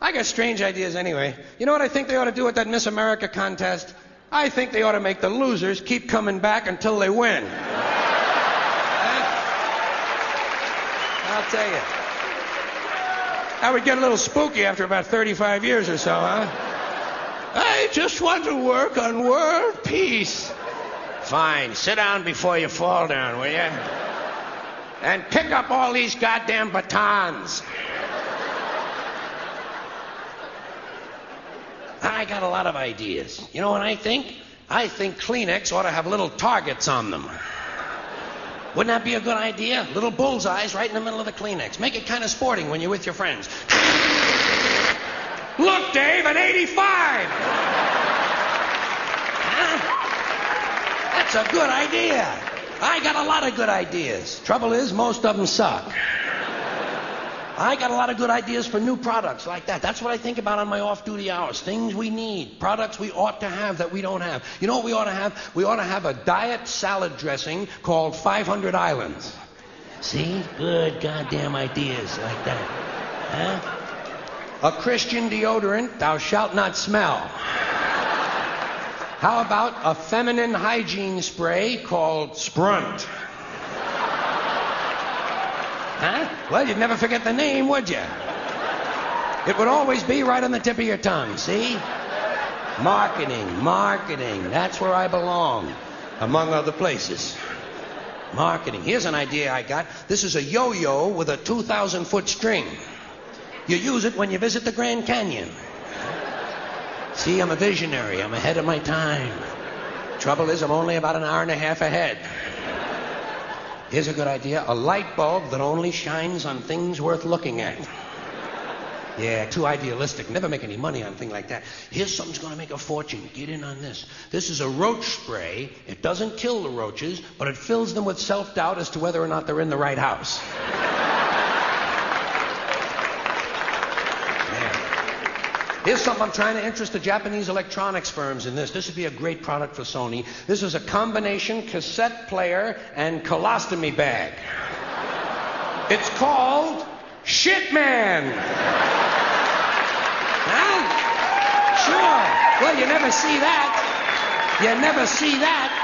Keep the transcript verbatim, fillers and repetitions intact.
I got strange ideas anyway. You know what I think they ought to do with that Miss America contest? I think they ought to make the losers keep coming back until they win. Huh? I'll tell you. That would get a little spooky after about thirty-five years or so, huh? I just want to work on world peace. Fine. Sit down before you fall down, will you? And pick up all these goddamn batons. I got a lot of ideas. You know what I think? I think Kleenex ought to have little targets on them. Wouldn't that be a good idea? Little bullseyes right in the middle of the Kleenex. Make it kind of sporting when you're with your friends. Look, Dave, an eighty-five! Huh? That's a good idea. I got a lot of good ideas. Trouble is, most of them suck. I got a lot of good ideas for new products like that. That's what I think about on my off-duty hours. Things we need. Products we ought to have that we don't have. You know what we ought to have? We ought to have a diet salad dressing called five hundred Islands. See? Good goddamn ideas like that. Huh? A Christian deodorant, thou shalt not smell. How about a feminine hygiene spray called Sprunt? Huh? Well, you'd never forget the name, would you? It would always be right on the tip of your tongue, see? Marketing, marketing. That's where I belong, among other places. Marketing. Here's an idea I got. This is a yo-yo with a two thousand foot string. You use it when you visit the Grand Canyon. See, I'm a visionary. I'm ahead of my time. Trouble is, I'm only about an hour and a half ahead. Here's a good idea. A light bulb that only shines on things worth looking at. Yeah, too idealistic. Never make any money on a thing like that. Here's something's going to make a fortune. Get in on this. This is a roach spray. It doesn't kill the roaches, but it fills them with self-doubt as to whether or not they're in the right house. Here's something I'm trying to interest the Japanese electronics firms in this. This would be a great product for Sony. This is a combination cassette player and colostomy bag. It's called Shitman. Huh? Sure. Well, you never see that. You never see that.